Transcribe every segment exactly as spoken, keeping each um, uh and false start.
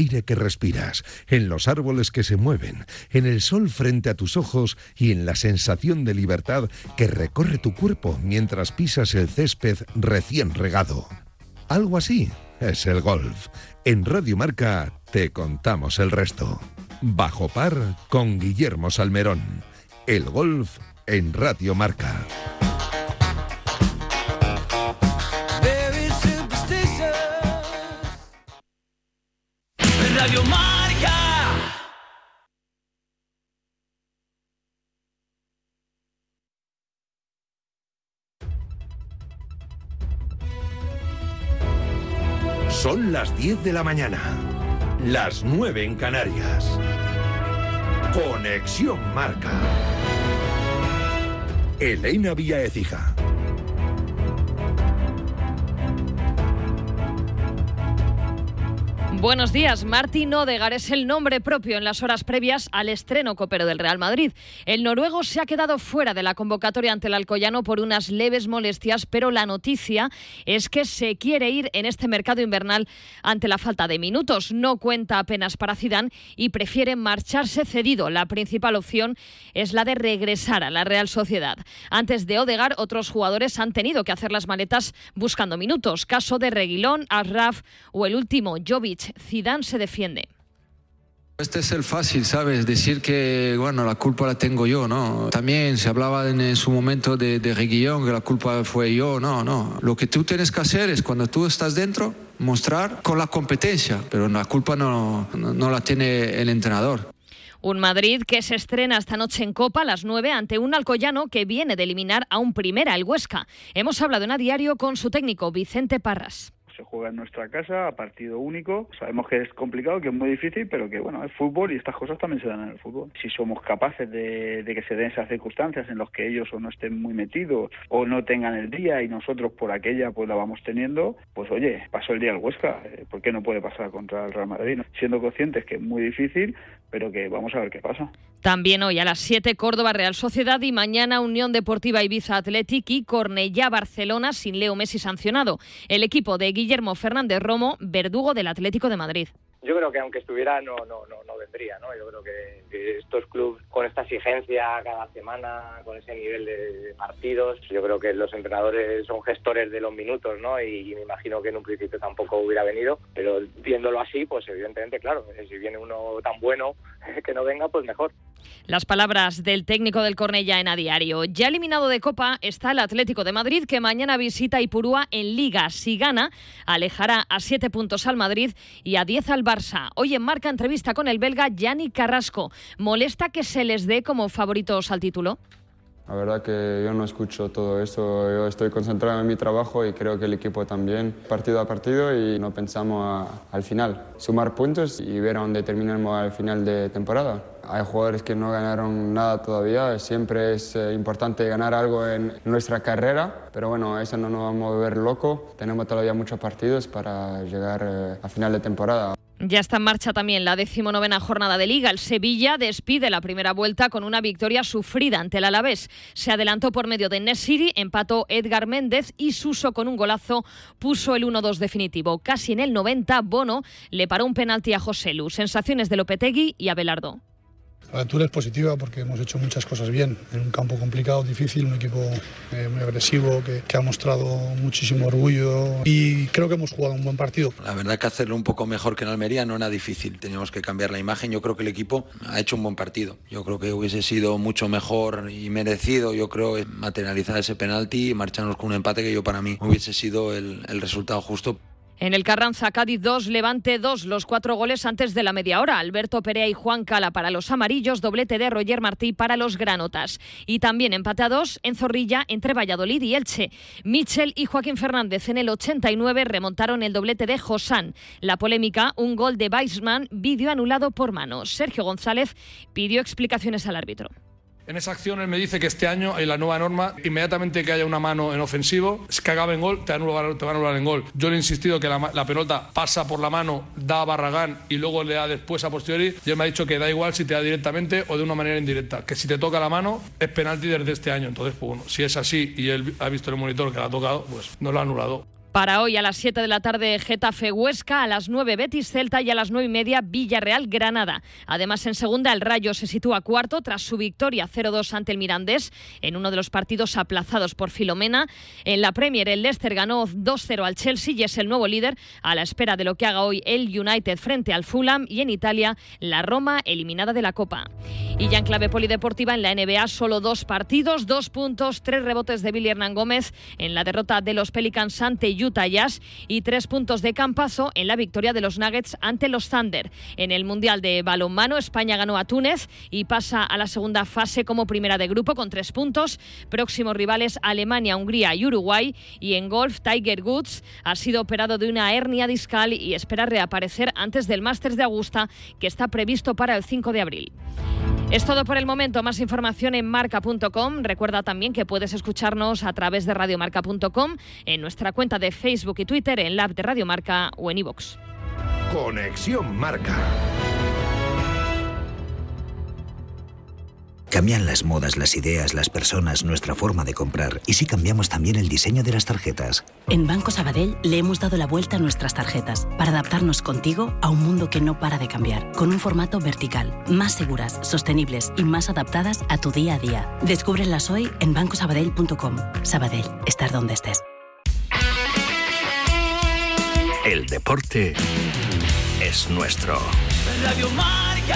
aire que respiras, en los árboles que se mueven, en el sol frente a tus ojos y en la sensación de libertad que recorre tu cuerpo mientras pisas el césped recién regado. Algo así es el golf. En Radio Marca te contamos el resto. Bajo par con Guillermo Salmerón. El golf en Radio Marca. Radio Marca. Son las diez de la mañana, las nueve en Canarias. Conexión Marca. Elena Vía Écija. Buenos días. Martin Odegaard es el nombre propio en las horas previas al estreno copero del Real Madrid. El noruego se ha quedado fuera de la convocatoria ante el Alcoyano por unas leves molestias, pero la noticia es que se quiere ir en este mercado invernal ante la falta de minutos. No cuenta apenas para Zidane y prefiere marcharse cedido. La principal opción es la de regresar a la Real Sociedad. Antes de Odegaard, otros jugadores han tenido que hacer las maletas buscando minutos. Caso de Reguilón, Ashraf o el último, Jovic. Zidane se defiende. Este es el fácil, ¿sabes? Decir que, bueno, la culpa la tengo yo, ¿no? También se hablaba en su momento de, de Reguilón, que la culpa fue yo, no, no. Lo que tú tienes que hacer es, cuando tú estás dentro, mostrar con la competencia, pero la culpa no, no, no la tiene el entrenador. Un Madrid que se estrena esta noche en Copa a las nueve ante un Alcoyano que viene de eliminar a un Primera, el Huesca. Hemos hablado en A Diario con su técnico, Vicente Parras. Se juega en nuestra casa, a partido único. Sabemos que es complicado, que es muy difícil, pero que bueno, es fútbol y estas cosas también se dan en el fútbol. Si somos capaces de, de que se den esas circunstancias en las que ellos o no estén muy metidos o no tengan el día y nosotros por aquella pues la vamos teniendo, pues oye, pasó el día al Huesca. ¿Por qué no puede pasar contra el Real Madrid? ¿No? Siendo conscientes que es muy difícil, pero que vamos a ver qué pasa. También hoy a las siete Córdoba Real Sociedad y mañana Unión Deportiva Ibiza Athletic y Cornellá Barcelona sin Leo Messi sancionado. El equipo de Guillermo Fernández Romo, verdugo del Atlético de Madrid. Yo creo que aunque estuviera no no no no vendría, ¿no? Yo creo que, que estos clubes con esta exigencia cada semana, con ese nivel de partidos, yo creo que los entrenadores son gestores de los minutos, ¿no? Y, y me imagino que en un principio tampoco hubiera venido, pero viéndolo así, pues evidentemente, claro, si viene uno tan bueno que no venga, pues mejor. Las palabras del técnico del Cornellá en A Diario. Ya eliminado de Copa está el Atlético de Madrid, que mañana visita Ipurúa en Liga. Si gana, alejará a siete puntos al Madrid y a diez al Barça. Hoy en Marca, entrevista con el belga Yannick Carrasco. ¿Molesta que se les dé como favoritos al título? La verdad que yo no escucho todo eso, yo estoy concentrado en mi trabajo y creo que el equipo también, partido a partido, y no pensamos a, al final. Sumar puntos y ver a dónde terminamos al final de temporada. Hay jugadores que no ganaron nada todavía, siempre es eh, importante ganar algo en nuestra carrera, pero bueno, eso no nos va a mover loco, tenemos todavía muchos partidos para llegar eh, a final de temporada. Ya está en marcha también la decimonovena jornada de Liga. El Sevilla despide la primera vuelta con una victoria sufrida ante el Alavés. Se adelantó por medio de Nesiri, empató Edgar Méndez y Suso con un golazo puso el uno dos definitivo. Casi en el noventa, Bono le paró un penalti a Joselu. Sensaciones de Lopetegui y Abelardo. La lectura es positiva porque hemos hecho muchas cosas bien en un campo complicado, difícil, un equipo eh, muy agresivo que, que ha mostrado muchísimo orgullo y creo que hemos jugado un buen partido. La verdad que hacerlo un poco mejor que en Almería no era difícil, teníamos que cambiar la imagen. Yo creo que el equipo ha hecho un buen partido, yo creo que hubiese sido mucho mejor y merecido, yo creo, materializar ese penalti y marcharnos con un empate que yo para mí hubiese sido el, el resultado justo. En el Carranza, Cádiz dos, Levante dos, los cuatro goles antes de la media hora. Alberto Perea y Juan Cala para los amarillos, doblete de Roger Martí para los granotas. Y también empate a dos en Zorrilla entre Valladolid y Elche. Michel y Joaquín Fernández en el ochenta y nueve remontaron el doblete de Josán. La polémica, un gol de Weissman, vídeo anulado por mano. Sergio González pidió explicaciones al árbitro. En esa acción él me dice que este año, en la nueva norma, inmediatamente que haya una mano en ofensivo, es que acabe en gol, te, anula, te va a anular en gol. Yo le he insistido que la, la pelota pasa por la mano, da a Barragán y luego le da después a posteriori. Y él me ha dicho que da igual si te da directamente o de una manera indirecta, que si te toca la mano es penalti desde este año. Entonces, pues bueno, si es así y él ha visto en el monitor que la ha tocado, pues no lo ha anulado. Para hoy a las siete de la tarde Getafe Huesca, a las nueve Betis Celta y a las nueve y media Villarreal Granada. Además, en segunda el Rayo se sitúa cuarto tras su victoria cero dos ante el Mirandés en uno de los partidos aplazados por Filomena. En la Premier el Leicester ganó dos cero al Chelsea y es el nuevo líder a la espera de lo que haga hoy el United frente al Fulham. Y en Italia la Roma eliminada de la Copa. Y ya en clave polideportiva en la N B A solo dos partidos, dos puntos, tres rebotes de Billy Hernán Gómez en la derrota de los Pelicans ante Utah Jazz y tres puntos de Campazo en la victoria de los Nuggets ante los Thunder. En el Mundial de Balonmano, España ganó a Túnez y pasa a la segunda fase como primera de grupo con tres puntos. Próximos rivales Alemania, Hungría y Uruguay. Y en golf, Tiger Woods ha sido operado de una hernia discal y espera reaparecer antes del Masters de Augusta, que está previsto para el cinco de abril. Es todo por el momento. Más información en marca punto com. Recuerda también que puedes escucharnos a través de radio marca punto com, en nuestra cuenta de Facebook y Twitter, en la app de Radio Marca o en iVoox. Conexión Marca. Cambian las modas, las ideas, las personas, nuestra forma de comprar. ¿Y si cambiamos también el diseño de las tarjetas? En Banco Sabadell le hemos dado la vuelta a nuestras tarjetas para adaptarnos contigo a un mundo que no para de cambiar, con un formato vertical, más seguras, sostenibles y más adaptadas a tu día a día. Descúbrelas hoy en banco sabadell punto com. Sabadell, estar donde estés. El deporte es nuestro. Radio Marca.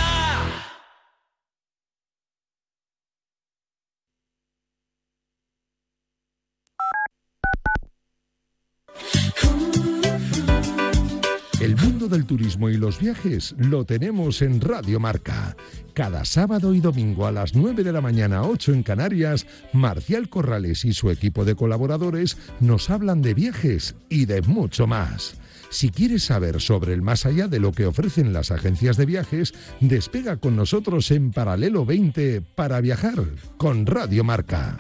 El mundo del turismo y los viajes lo tenemos en Radio Marca. Cada sábado y domingo a las nueve de la mañana, ocho en Canarias, Marcial Corrales y su equipo de colaboradores nos hablan de viajes y de mucho más. Si quieres saber sobre el más allá de lo que ofrecen las agencias de viajes, despega con nosotros en Paralelo veinte para viajar con Radio Marca.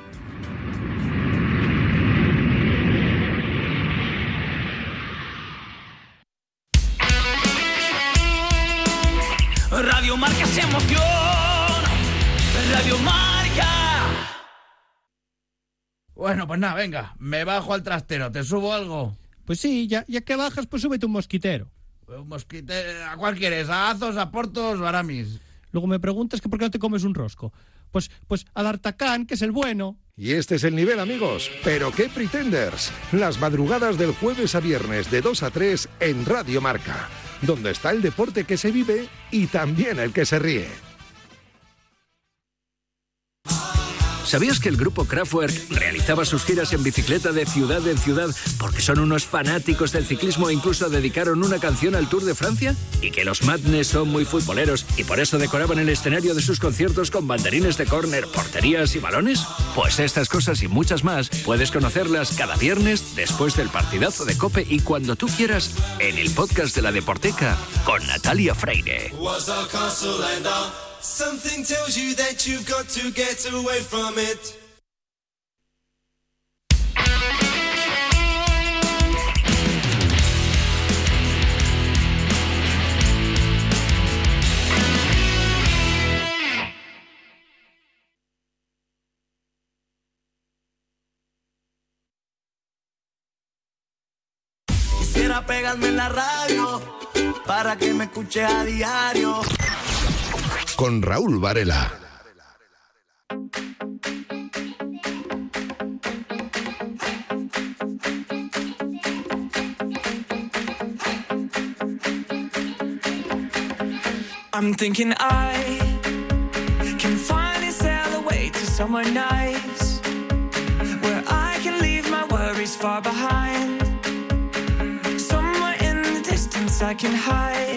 Radio Marca se emociona. Radio Marca. Bueno, pues nada, venga, me bajo al trastero, ¿te subo algo? Pues sí, ya, ya que bajas, pues súbete un mosquitero. Un mosquitero, ¿a cuál quieres? ¿A Azos, a Portos o a Aramis? Luego me preguntas que por qué no te comes un rosco. Pues, pues al Artacán, que es el bueno. Y este es el nivel, amigos. ¿Pero qué Pretenders? Las madrugadas del jueves a viernes de dos a tres en Radio Marca, donde está el deporte que se vive y también el que se ríe. ¿Sabías que el grupo Kraftwerk realizaba sus giras en bicicleta de ciudad en ciudad porque son unos fanáticos del ciclismo e incluso dedicaron una canción al Tour de Francia? ¿Y que los Madness son muy futboleros y por eso decoraban el escenario de sus conciertos con banderines de córner, porterías y balones? Pues estas cosas y muchas más puedes conocerlas cada viernes después del partidazo de COPE y cuando tú quieras en el podcast de La Deporteca con Natalia Freire. Something tells you that you've got to get away from it. Quisiera pegarme en la radio para que me escuche a diario. Con Raúl Varela. I'm thinking I can finally sail away to somewhere nice, where I can leave my worries far behind. Somewhere in the distance I can hide.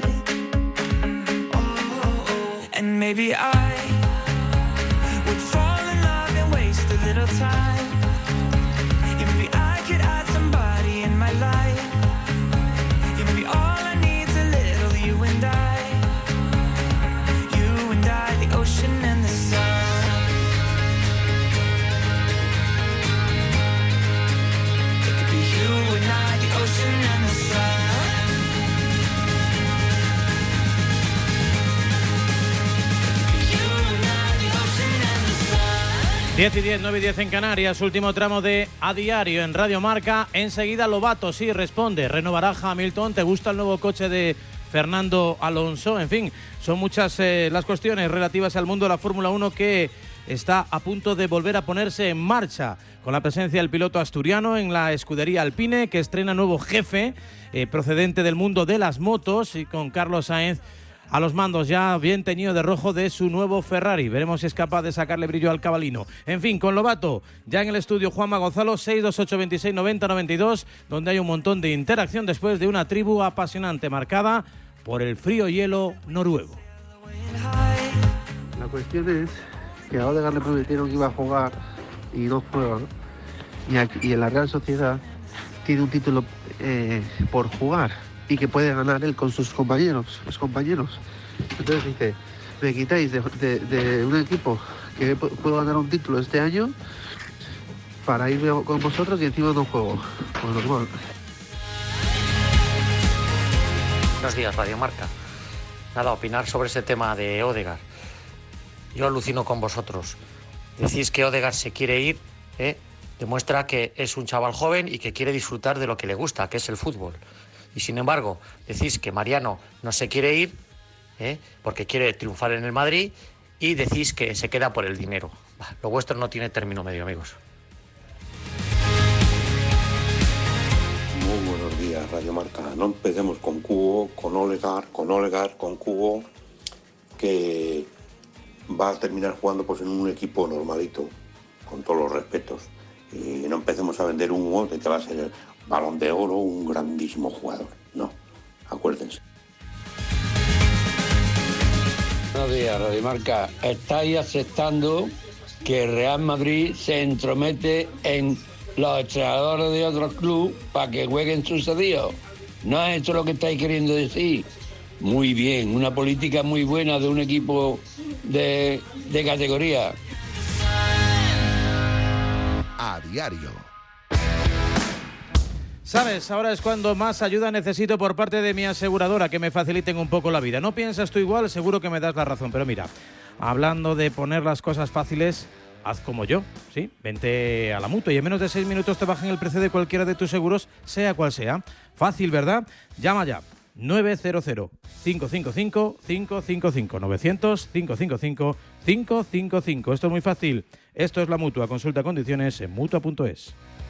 And maybe I would fall in love and waste a little time. Yeah, maybe I could add somebody in my life. Yeah, maybe all I need's a little you and I. You and I, the ocean and the sun. It could be you and I, the ocean and the sun. diez y diez, nueve y diez en Canarias, último tramo de A Diario en Radio Marca. Enseguida Lobato, sí, responde. ¿Renovará Hamilton? ¿Te gusta el nuevo coche de Fernando Alonso? En fin, son muchas eh, las cuestiones relativas al mundo de la Fórmula uno que está a punto de volver a ponerse en marcha, con la presencia del piloto asturiano en la escudería Alpine, que estrena nuevo jefe eh, procedente del mundo de las motos, y con Carlos Sainz a los mandos, ya bien teñido de rojo de su nuevo Ferrari. Veremos si es capaz de sacarle brillo al cabalino. En fin, con Lobato, ya en el estudio Juanma Gonzalo, seis dos ocho veintiséis noventa noventa y dos, donde hay un montón de interacción después de una tribu apasionante marcada por el frío hielo noruego. La cuestión es que a Odegaard le prometieron que iba a jugar y no juega, ¿no? Y, aquí, y en la Real Sociedad tiene un título eh, por jugar y que puede ganar él con sus compañeros, los compañeros. Entonces dice, me quitáis de, de, de un equipo que puedo ganar un título este año para irme con vosotros y encima no juego. Pues normal. Buenos días, Radio Marca. Nada, opinar sobre ese tema de Odegaard. Yo alucino con vosotros. Decís que Odegaard se quiere ir, ¿eh? Demuestra que es un chaval joven y que quiere disfrutar de lo que le gusta, que es el fútbol. Y sin embargo, decís que Mariano no se quiere ir, ¿eh? Porque quiere triunfar en el Madrid, y decís que se queda por el dinero. Lo vuestro no tiene término medio, amigos. Muy buenos días, Radio Marca. No empecemos con Cubo, con Odegaard, con Odegaard, con Cubo, que va a terminar jugando pues en un equipo normalito, con todos los respetos. Y no empecemos a vender humo de que va a ser el Balón de Oro, un grandísimo jugador. No, acuérdense. Buenos días, Radio Marca. Estáis aceptando que el Real Madrid se entromete en los entrenadores de otros clubes para que jueguen sucedidos. ¿No es esto lo que estáis queriendo decir? Muy bien, una política muy buena de un equipo de, de categoría. A Diario. ¿Sabes? Ahora es cuando más ayuda necesito por parte de mi aseguradora, que me faciliten un poco la vida. ¿No piensas tú igual? Seguro que me das la razón. Pero mira, hablando de poner las cosas fáciles, haz como yo, ¿sí? Vente a la Mutua y en menos de seis minutos te bajan el precio de cualquiera de tus seguros, sea cual sea. Fácil, ¿verdad? Llama ya. nueve cero cero, cinco cinco cinco, cinco cinco cinco, novecientos, cinco cinco cinco, cinco cinco cinco. Esto es muy fácil. Esto es la Mutua. Consulta condiciones en mutua punto es.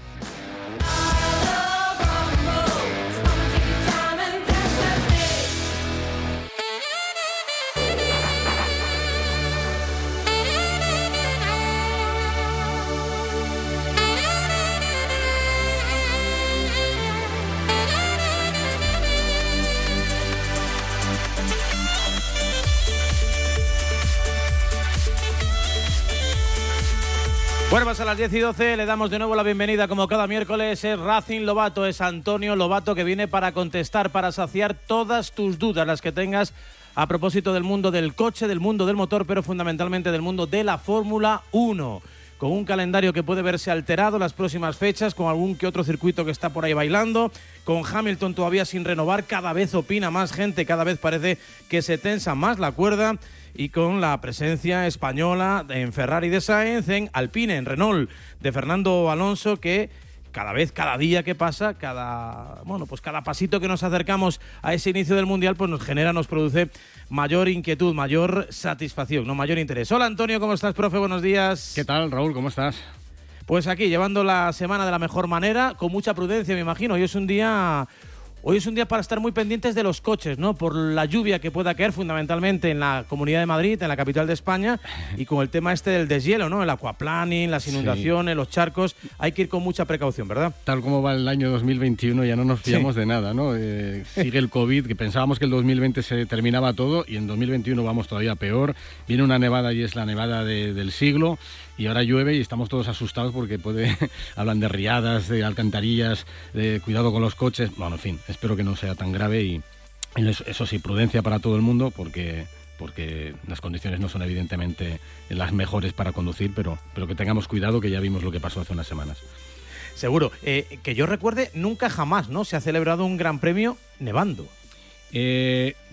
Bueno, pues a las diez y doce le damos de nuevo la bienvenida, como cada miércoles. Es Racing Lobato, es Antonio Lobato, que viene para contestar, para saciar todas tus dudas, las que tengas a propósito del mundo del coche, del mundo del motor, pero fundamentalmente del mundo de la Fórmula uno. Con un calendario que puede verse alterado las próximas fechas, con algún que otro circuito que está por ahí bailando, con Hamilton todavía sin renovar, cada vez opina más gente, cada vez parece que se tensa más la cuerda, y con la presencia española en Ferrari de Sainz, en Alpine, en Renault de Fernando Alonso, que cada vez, cada día que pasa, cada bueno, pues cada pasito que nos acercamos a ese inicio del Mundial, pues nos genera, nos produce mayor inquietud, mayor satisfacción, no mayor interés. Hola Antonio, ¿cómo estás, profe? Buenos días. ¿Qué tal, Raúl? ¿Cómo estás? Pues aquí, llevando la semana de la mejor manera, con mucha prudencia, me imagino. Hoy es un día... Hoy es un día para estar muy pendientes de los coches, ¿no? Por la lluvia que pueda caer fundamentalmente en la Comunidad de Madrid, en la capital de España, y con el tema este del deshielo, ¿no? El aquaplaning, las inundaciones, sí, los charcos, hay que ir con mucha precaución, ¿verdad? Tal como va el año dos mil veintiuno, ya no nos fiamos sí. de nada, ¿no? Eh, sigue el COVID, que pensábamos que el dos mil veinte se terminaba todo, y en dos mil veintiuno vamos todavía peor. Viene una nevada y es la nevada de, del siglo, y ahora llueve y estamos todos asustados porque puede hablan de riadas, de alcantarillas, de cuidado con los coches. Bueno, en fin, espero que no sea tan grave y, y eso, eso sí, prudencia para todo el mundo porque, porque las condiciones no son evidentemente las mejores para conducir, pero, pero que tengamos cuidado, que ya vimos lo que pasó hace unas semanas. Seguro. Eh, que yo recuerde, nunca jamás, ¿no?, se ha celebrado un gran premio nevando. Eh...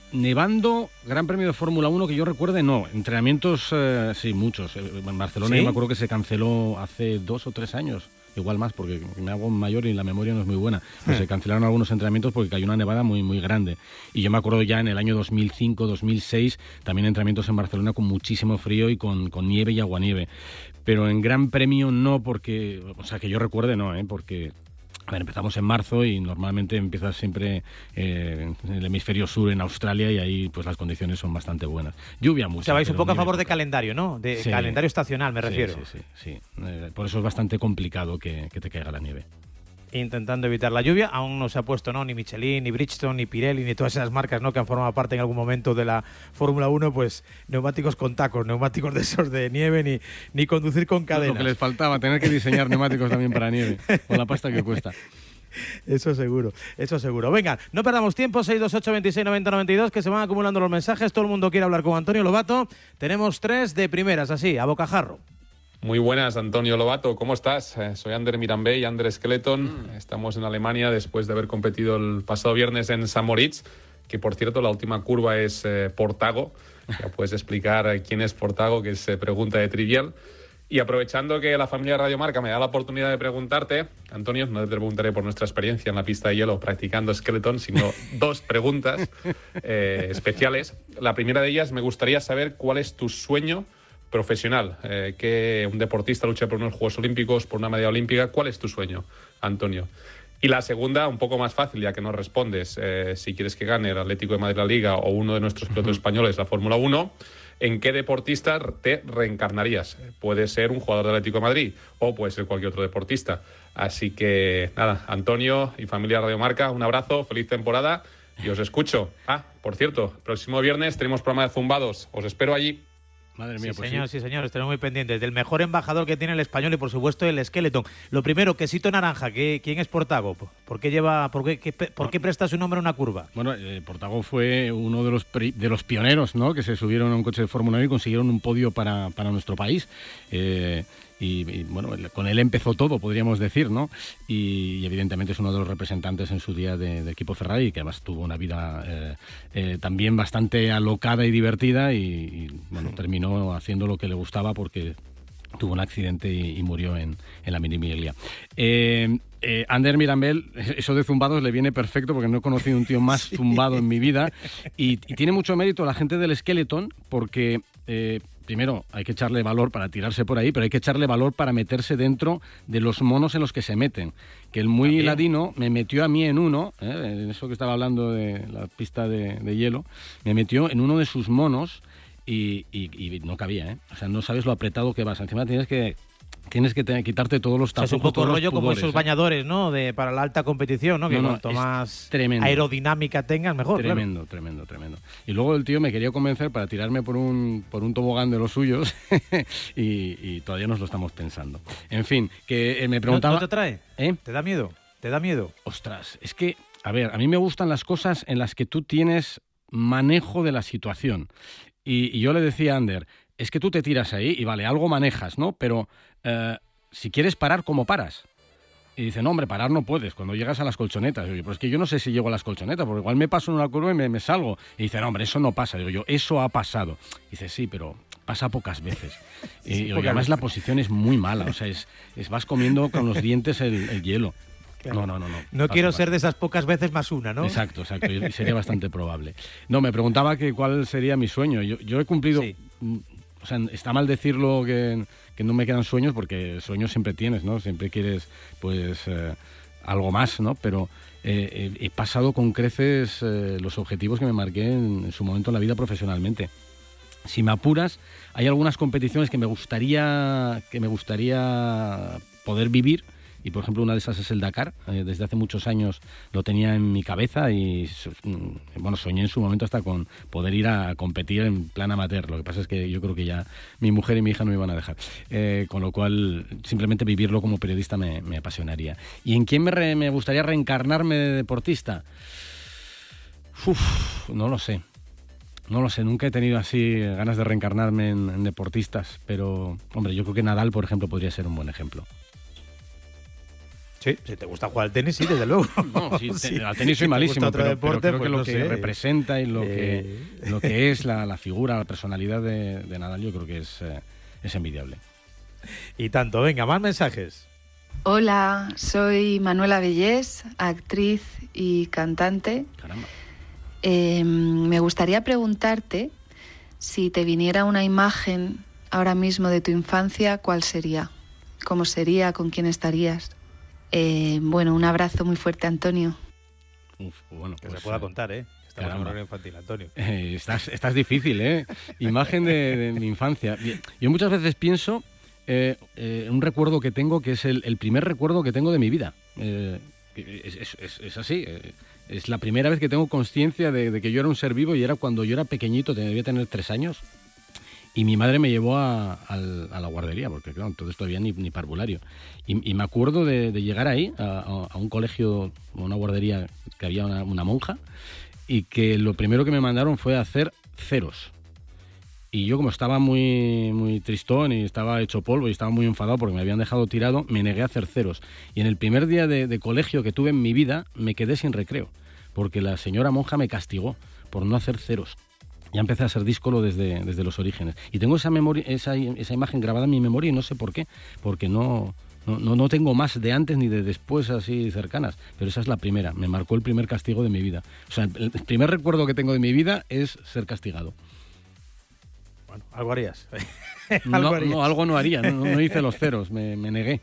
nevando, Gran Premio de Fórmula uno que yo recuerde, no. Entrenamientos, eh, sí, muchos. En Barcelona ¿Sí? yo me acuerdo que se canceló hace dos o tres años. Igual más, porque me hago mayor y la memoria no es muy buena. Pues se cancelaron algunos entrenamientos porque cayó una nevada muy, muy grande. Y yo me acuerdo ya en el año dos mil cinco, dos mil seis, también entrenamientos en Barcelona con muchísimo frío y con, con nieve y aguanieve. Pero en Gran Premio no, porque, o sea, que yo recuerde no, ¿eh? Porque... A ver, empezamos en marzo y normalmente empiezas siempre eh, en el hemisferio sur, en Australia, y ahí pues las condiciones son bastante buenas. Lluvia mucho. O sea, vais un poco a favor de calendario, ¿no? De sí. calendario estacional, me refiero. Sí, sí, sí. sí. Eh, por eso es bastante complicado que, que te caiga la nieve. Intentando evitar la lluvia, aún no se ha puesto, ¿no? Ni Michelin, ni Bridgestone, ni Pirelli, ni todas esas marcas, ¿no? Que han formado parte en algún momento de la Fórmula uno, pues neumáticos con tacos, neumáticos de esos de nieve, ni, ni conducir con cadenas. Lo que les faltaba, tener que diseñar neumáticos también para nieve, con la pasta que cuesta. Eso seguro, eso seguro. Venga, no perdamos tiempo, seis dos ocho, veintiséis, noventa, noventa y dos, que se van acumulando los mensajes, todo el mundo quiere hablar con Antonio Lobato. Tenemos tres de primeras, así, a bocajarro. Muy buenas, Antonio Lobato, ¿cómo estás? Eh, soy Ander Mirambey, Ander Skeleton. Mm. Estamos en Alemania después de haber competido el pasado viernes en San Moritz, que por cierto la última curva es eh, Portago. Ya puedes explicar eh, quién es Portago, que es eh, pregunta de trivial. Y aprovechando que la familia Radio Marca me da la oportunidad de preguntarte, Antonio, no te preguntaré por nuestra experiencia en la pista de hielo practicando Skeleton, sino dos preguntas eh, especiales. La primera de ellas, me gustaría saber cuál es tu sueño profesional, eh, que un deportista lucha por unos Juegos Olímpicos, por una medalla olímpica. ¿Cuál es tu sueño, Antonio? Y la segunda, un poco más fácil, ya que no respondes, eh, si quieres que gane el Atlético de Madrid la Liga o uno de nuestros pilotos uh-huh. españoles la Fórmula uno, ¿en qué deportista te reencarnarías? Puede ser un jugador del Atlético de Madrid o puede ser cualquier otro deportista. Así que, nada, Antonio y familia Radio Marca, un abrazo, feliz temporada y os escucho. Ah, por cierto, próximo viernes tenemos programa de Zumbados, os espero allí. Madre mía, sí, pues señor, sí. sí, señor, estaremos muy pendientes del mejor embajador que tiene el español y, por supuesto, el Skeleton. Lo primero, quesito naranja, ¿qué, ¿quién es Portago? ¿Por qué lleva, por qué, qué, por qué presta su nombre a una curva? Bueno, eh, Portago fue uno de los de los pioneros, ¿no? Que se subieron a un coche de Fórmula uno y consiguieron un podio para, para nuestro país. Eh, Y, y bueno, con él empezó todo, podríamos decir, ¿no? Y, y evidentemente es uno de los representantes en su día de, de equipo Ferrari, que además tuvo una vida eh, eh, también bastante alocada y divertida y, y bueno, terminó haciendo lo que le gustaba porque tuvo un accidente y, y murió en, en la Mini Miglia. Eh, eh, Ander Mirambel, eso de zumbados le viene perfecto porque no he conocido un tío más sí. zumbado en mi vida y, y tiene mucho mérito la gente del Skeleton porque... Eh, Primero, hay que echarle valor para tirarse por ahí, pero hay que echarle valor para meterse dentro de los monos en los que se meten. Que el muy ¿También? ladino me metió a mí en uno, ¿eh? en eso que estaba hablando de la pista de, de hielo, me metió en uno de sus monos y, y, y no cabía, ¿eh? O sea, no sabes lo apretado que vas. Encima tienes que... Tienes que te, quitarte todos los tapujos. O sea, es un poco rollo como esos ¿eh? bañadores, ¿no? De, para la alta competición, ¿no? Que no, no, cuanto más tremendo. aerodinámica tengas, mejor. Tremendo, claro. tremendo, tremendo. Y luego el tío me quería convencer para tirarme por un, por un tobogán de los suyos y, y todavía nos lo estamos pensando. En fin, que eh, me preguntaba... ¿No, no te trae? ¿Eh? ¿Te da miedo? ¿Te da miedo? Ostras, es que, a ver, a mí me gustan las cosas en las que tú tienes manejo de la situación. Y, y yo le decía a Ander, es que tú te tiras ahí y vale, algo manejas, ¿no? Pero... Uh, si quieres parar, ¿cómo paras? Y dice, no, hombre, parar no puedes cuando llegas a las colchonetas. Y yo, pero es que yo no sé si llego a las colchonetas, porque igual me paso en una curva y me, me salgo. Y dice, no, hombre, eso no pasa. Digo yo, eso ha pasado. Y dice, sí, pero pasa pocas veces. Y sí, digo, además la posición es muy mala. O sea, es, es vas comiendo con los dientes el, el hielo. Claro. No, no, no. No, no pasa, quiero pasa. ser de esas pocas veces más una, ¿no? Exacto, exacto. Y sería bastante probable. No, me preguntaba que cuál sería mi sueño. Yo, yo he cumplido... Sí. O sea, está mal decirlo que, que no me quedan sueños, porque sueños siempre tienes, ¿no? Siempre quieres, pues, eh, algo más, ¿no? Pero eh, he, he pasado con creces eh, los objetivos que me marqué en, en su momento en la vida profesionalmente. Si me apuras, hay algunas competiciones que me gustaría, que me gustaría poder vivir. Y, por ejemplo, una de esas es el Dakar. Eh, desde hace muchos años lo tenía en mi cabeza y, bueno, soñé en su momento hasta con poder ir a competir en plan amateur. Lo que pasa es que yo creo que ya mi mujer y mi hija no me iban a dejar. Eh, con lo cual, simplemente vivirlo como periodista me, me apasionaría. ¿Y en quién me, re, me gustaría reencarnarme de deportista? Uf, no lo sé. No lo sé, nunca he tenido así ganas de reencarnarme en, en deportistas. Pero, hombre, yo creo que Nadal, por ejemplo, podría ser un buen ejemplo. Sí, si te gusta jugar al tenis, sí, desde luego. No, sí, Sí. al tenis soy Si te malísimo, gusta otro pero, deporte, pero creo pues que lo no que sé. representa y lo, Eh. que, lo que es la, la figura, la personalidad de, de Nadal, yo creo que es, eh, es envidiable. Y tanto, venga, más mensajes. Hola, soy Manuela Bellés, actriz y cantante. Caramba. Eh, me gustaría preguntarte si te viniera una imagen ahora mismo de tu infancia, ¿cuál sería? ¿Cómo sería? ¿Con quién estarías? Eh, bueno, un abrazo muy fuerte, Antonio. Uf, bueno, Que pues, se pueda eh, contar, ¿eh? Estamos en caramba. horario infantil, Antonio. Eh, estás, estás difícil, ¿eh? Imagen de, de mi infancia. Bien, yo muchas veces pienso eh, eh, un recuerdo que tengo que es el, el primer recuerdo que tengo de mi vida. Eh, es, es- es- es así. eh, es la primera vez que tengo conciencia de, de que yo era un ser vivo y era cuando yo era pequeñito, debía tener tres años. Y mi madre me llevó a, al- a la guardería, porque claro, entonces todavía ni, ni parvulario. Y, y me acuerdo de, de llegar ahí, a, a- a un colegio, a una guardería que había una, una monja, y que lo primero que me mandaron fue hacer ceros. Y yo, como estaba muy, muy tristón y estaba hecho polvo y estaba muy enfadado porque me habían dejado tirado, me negué a hacer ceros. Y en el primer día de, de colegio que tuve en mi vida, me quedé sin recreo, porque la señora monja me castigó por no hacer ceros. Ya empecé a ser díscolo desde, desde los orígenes. Y tengo esa, memoria, esa, esa imagen grabada en mi memoria y no sé por qué, porque no, no, no, no tengo más de antes ni de después así cercanas, pero esa es la primera, me marcó el primer castigo de mi vida. O sea, el, el primer recuerdo que tengo de mi vida es ser castigado. Bueno, algo harías. No, algo harías. no, algo no haría, no, no hice los ceros, me, me negué.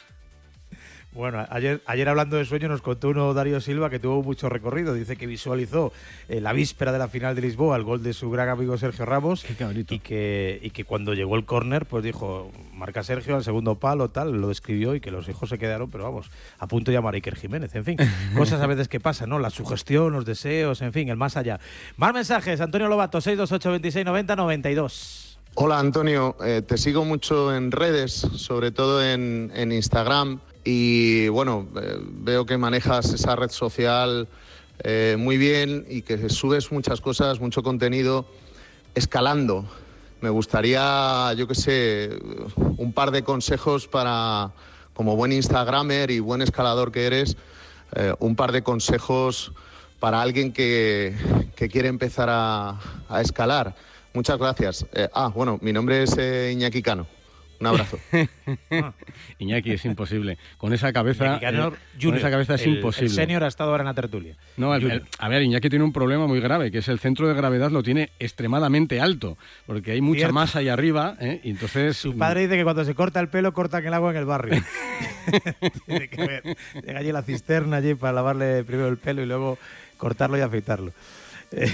Bueno, ayer, ayer hablando de sueño nos contó uno Darío Silva que tuvo mucho recorrido. Dice que visualizó eh, la víspera de la final de Lisboa el gol de su gran amigo Sergio Ramos y que, y que cuando llegó el córner pues dijo, marca Sergio al segundo palo, tal, lo describió y que los hijos se quedaron, pero vamos, a punto de llamar a Iker Jiménez. En fin, cosas a veces que pasan, ¿no? La sugestión, los deseos, en fin, el más allá. Más mensajes, Antonio Lobato, seis dos ocho, veintiséis noventa, noventa y dos. Hola Antonio, eh, te sigo mucho en redes, sobre todo en, en Instagram y bueno, eh, veo que manejas esa red social eh, muy bien y que subes muchas cosas, mucho contenido escalando. Me gustaría, yo qué sé, un par de consejos para, como buen instagramer y buen escalador que eres, eh, un par de consejos para alguien que, que quiere empezar a, a escalar. Muchas gracias. Eh, ah, bueno, mi nombre es eh, Iñaki Cano. Un abrazo. Iñaki, es imposible. Con esa cabeza, Iñaki Cano eh, con Junior, esa cabeza es el- imposible. El senior ha estado ahora en la tertulia. No, el- el- a ver, Iñaki tiene un problema muy grave, que es el centro de gravedad lo tiene extremadamente alto, porque hay mucha Cierto. masa ahí arriba, ¿eh? Y entonces... Su padre dice que cuando se corta el pelo, cortan el agua en el barrio. Tiene que ver. Llega allí la cisterna allí para lavarle primero el pelo y luego cortarlo y afeitarlo. Eh,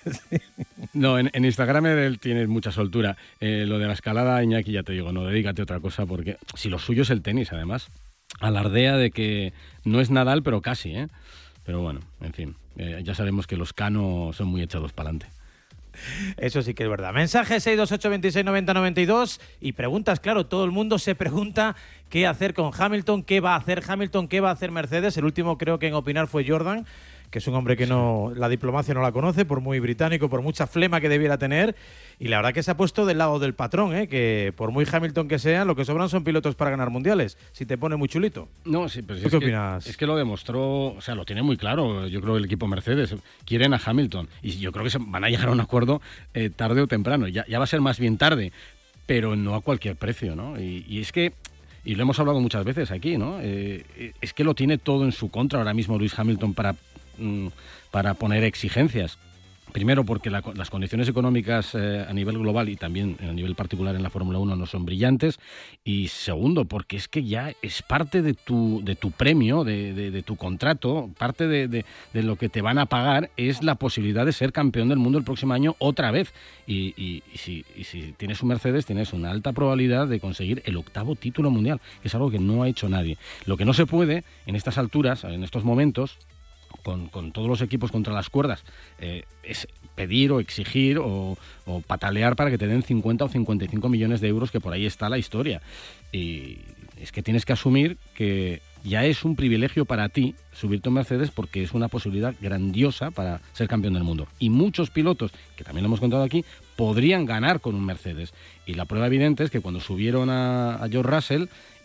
No, en, en Instagram él tiene mucha soltura. Eh, lo de la escalada, Iñaki, ya te digo, no, dedícate a otra cosa, porque si lo suyo es el tenis, además. Alardea de que no es Nadal, pero casi, ¿eh? Pero bueno, en fin, eh, ya sabemos que los Cano son muy echados para adelante. Eso sí que es verdad. Mensaje seis dos ocho, veintiséis noventa, noventa y dos y preguntas, claro, todo el mundo se pregunta qué hacer con Hamilton, qué va a hacer Hamilton, qué va a hacer Mercedes. El último creo que en opinar fue Jordan, que es un hombre que no la diplomacia no la conoce, por muy británico, por mucha flema que debiera tener, y la verdad que se ha puesto del lado del patrón, ¿eh? Que por muy Hamilton que sea, lo que sobran son pilotos para ganar mundiales, si te pone muy chulito. No, sí, pero si ¿Tú es qué que, opinas? Es que lo demostró, o sea, lo tiene muy claro. Yo creo que el equipo Mercedes quieren a Hamilton y yo creo que se van a llegar a un acuerdo eh, tarde o temprano. Ya, ya va a ser más bien tarde, pero no a cualquier precio, ¿no? Y, y es que, y lo hemos hablado muchas veces aquí, ¿no? Eh, es que lo tiene todo en su contra ahora mismo Lewis Hamilton para, mm, para poner exigencias. Primero porque la, las condiciones económicas eh, a nivel global y también a nivel particular en la Fórmula uno no son brillantes. Y segundo, porque es que ya es parte de tu, de tu premio, de, de, de tu contrato, parte de, de, de lo que te van a pagar es la posibilidad de ser campeón del mundo el próximo año otra vez. Y, y, y, si, y si tienes un Mercedes, tienes una alta probabilidad de conseguir el octavo título mundial, que es algo que no ha hecho nadie. Lo que no se puede en estas alturas, en estos momentos, Con, con todos los equipos contra las cuerdas, eh, es pedir o exigir o, o patalear para que te den cincuenta o cincuenta y cinco millones de euros, que por ahí está la historia. Y es que tienes que asumir que ya es un privilegio para ti subirte a un Mercedes porque es una posibilidad grandiosa para ser campeón del mundo. Y muchos pilotos, que también lo hemos contado aquí, podrían ganar con un Mercedes. Y la prueba evidente es que cuando subieron a, a George Russell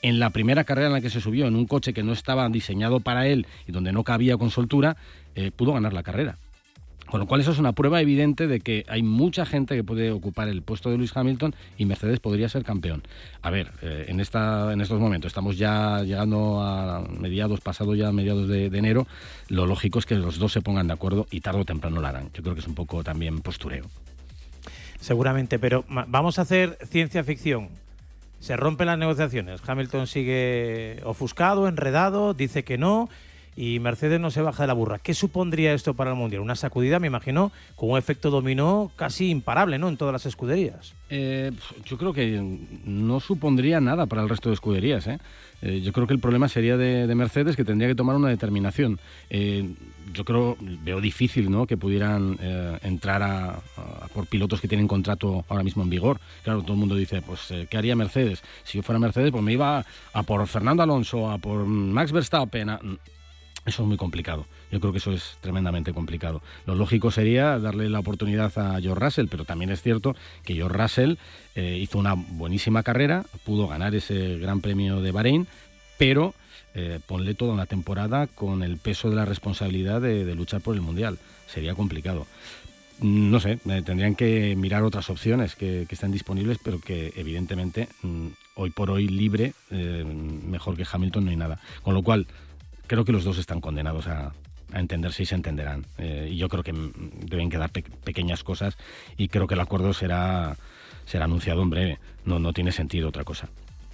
en la primera carrera en la que se subió, en un coche que no estaba diseñado para él y donde no cabía con soltura, eh, pudo ganar la carrera. Con lo cual eso es una prueba evidente de que hay mucha gente que puede ocupar el puesto de Lewis Hamilton y Mercedes podría ser campeón. A ver, eh, en esta en estos momentos estamos ya llegando a mediados, pasado ya mediados de, de enero, lo lógico es que los dos se pongan de acuerdo y tarde o temprano lo harán. Yo creo que es un poco también postureo. Seguramente, pero vamos a hacer ciencia ficción. Se rompen las negociaciones. Hamilton sigue ofuscado, enredado, dice que no, y Mercedes no se baja de la burra. ¿Qué supondría esto para el Mundial? Una sacudida, me imagino, con un efecto dominó casi imparable, ¿no?, en todas las escuderías. Eh, yo creo que no supondría nada para el resto de escuderías, ¿eh? Eh, yo creo que el problema sería de, de Mercedes, que tendría que tomar una determinación. Eh, yo creo, veo difícil, ¿no?, que pudieran eh, entrar a, a por pilotos que tienen contrato ahora mismo en vigor. Claro, todo el mundo dice, pues, eh, ¿qué haría Mercedes? Si yo fuera Mercedes, pues me iba a, a por Fernando Alonso, a por Max Verstappen. A... Eso es muy complicado. Yo creo que eso es tremendamente complicado. Lo lógico sería darle la oportunidad a George Russell, pero también es cierto que George Russell eh, hizo una buenísima carrera, pudo ganar ese Gran Premio de Bahrein, pero eh, ponle toda una temporada con el peso de la responsabilidad de, de luchar por el Mundial. Sería complicado. No sé, eh, tendrían que mirar otras opciones que, que están disponibles, pero que evidentemente mm, hoy por hoy libre, eh, mejor que Hamilton no hay nada. Con lo cual, creo que los dos están condenados a, a entenderse y se entenderán. Eh, y yo creo que deben quedar pe- pequeñas cosas y creo que el acuerdo será, será anunciado en breve. No, no tiene sentido otra cosa.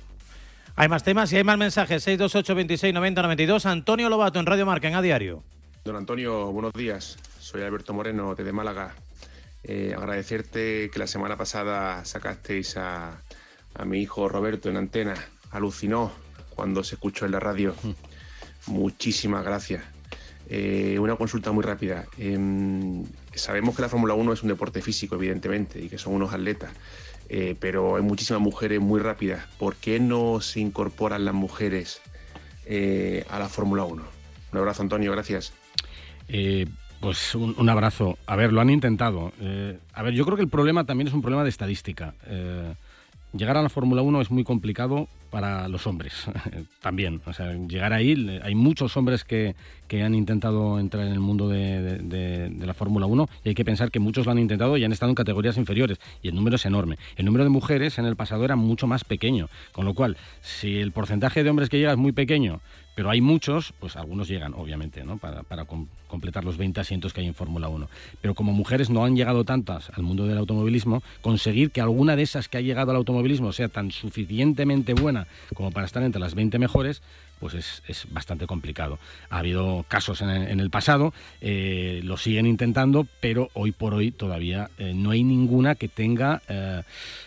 Hay más temas y hay más mensajes. seis dos ocho, veintiséis, noventa, noventa y dos. Antonio Lobato en Radio Marca, en A Diario. Don Antonio, buenos días. Soy Alberto Moreno, desde Málaga. Eh, agradecerte que la semana pasada sacasteis a, a mi hijo Roberto en antena. Alucinó cuando se escuchó en la radio. Muchísimas gracias. Eh, una consulta muy rápida. Eh, sabemos que la Fórmula uno es un deporte físico, evidentemente, y que son unos atletas, eh, pero hay muchísimas mujeres muy rápidas. ¿Por qué no se incorporan las mujeres eh, a la Fórmula uno? Un abrazo, Antonio, gracias. Eh, pues un, un abrazo. A ver, lo han intentado. Eh, a ver, yo creo que el problema también es un problema de estadística. Eh, llegar a la Fórmula uno es muy complicado para los hombres también. O sea, llegar ahí, hay muchos hombres que, que han intentado entrar en el mundo de, de, de, de la Fórmula uno y hay que pensar que muchos lo han intentado y han estado en categorías inferiores y el número es enorme. El número de mujeres en el pasado era mucho más pequeño, con lo cual, si el porcentaje de hombres que llega es muy pequeño, pero hay muchos, pues algunos llegan, obviamente, ¿no?, para, para com- completar los veinte asientos que hay en Fórmula uno. Pero como mujeres no han llegado tantas al mundo del automovilismo, conseguir que alguna de esas que ha llegado al automovilismo sea tan suficientemente buena como para estar entre las veinte mejores, pues es, es bastante complicado. Ha habido casos en el, en el pasado, eh, lo siguen intentando, pero hoy por hoy todavía eh, no hay ninguna que tenga Eh,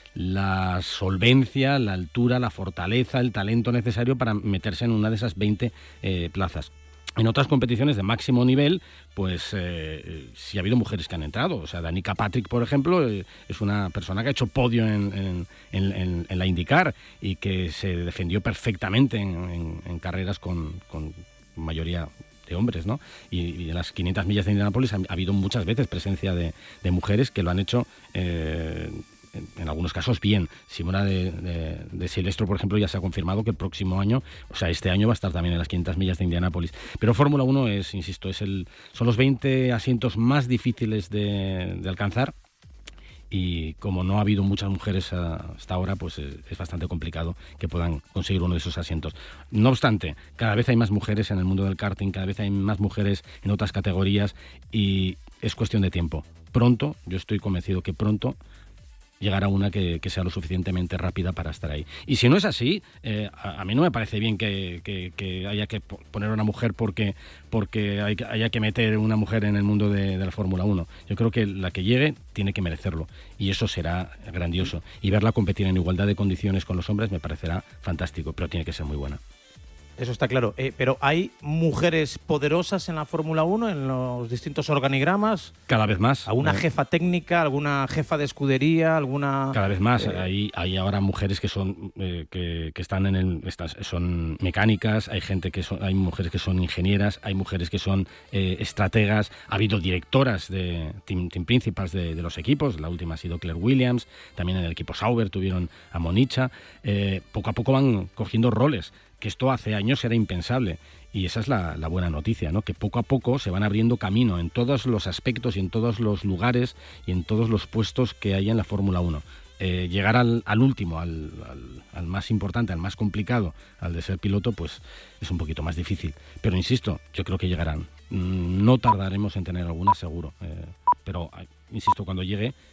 la solvencia, la altura, la fortaleza, el talento necesario para meterse en una de esas veinte eh, plazas. En otras competiciones de máximo nivel, pues eh, sí ha habido mujeres que han entrado. O sea, Danica Patrick, por ejemplo, eh, es una persona que ha hecho podio en, en, en, en, en la IndyCar y que se defendió perfectamente en, en, en carreras con, con mayoría de hombres, ¿no? Y, y en las quinientas millas de Indianápolis ha, ha habido muchas veces presencia de, de mujeres que lo han hecho eh, En, en algunos casos bien. Simona de, de, de Silvestro, por ejemplo, ya se ha confirmado que el próximo año, o sea, este año va a estar también en las quinientas millas de Indianápolis. Pero Fórmula uno es, insisto, es el, son los veinte asientos más difíciles de, de alcanzar y como no ha habido muchas mujeres hasta ahora, pues es, es bastante complicado que puedan conseguir uno de esos asientos. No obstante, cada vez hay más mujeres en el mundo del karting, cada vez hay más mujeres en otras categorías y es cuestión de tiempo. Pronto, yo estoy convencido que pronto llegar a una que, que sea lo suficientemente rápida para estar ahí. Y si no es así, eh, a, a mí no me parece bien que, que, que haya que poner a una mujer porque, porque hay, haya que meter una mujer en el mundo de, de la Fórmula uno. Yo creo que la que llegue tiene que merecerlo y eso será grandioso. Y verla competir en igualdad de condiciones con los hombres me parecerá fantástico, pero tiene que ser muy buena. Eso está claro. Eh, pero ¿hay mujeres poderosas en la Fórmula uno, en los distintos organigramas? Cada vez más. ¿Alguna eh, jefa técnica, alguna jefa de escudería, alguna...? Cada vez más. Eh, hay, hay ahora mujeres que son eh, que, que están en el... Estas, son mecánicas, hay gente que son, hay mujeres que son ingenieras, hay mujeres que son eh, estrategas, ha habido directoras de team, team principals de, de los equipos, la última ha sido Claire Williams, también en el equipo Sauber tuvieron a Monicha. Eh, poco a poco van cogiendo roles, que esto hace años era impensable, y esa es la, la buena noticia, ¿no? Que poco a poco se van abriendo camino en todos los aspectos y en todos los lugares y en todos los puestos que hay en la Fórmula uno. Eh, llegar al, al último, al, al, al más importante, al más complicado, al de ser piloto, pues es un poquito más difícil. Pero insisto, yo creo que llegarán. No tardaremos en tener alguna, seguro. Eh, pero, insisto, cuando llegue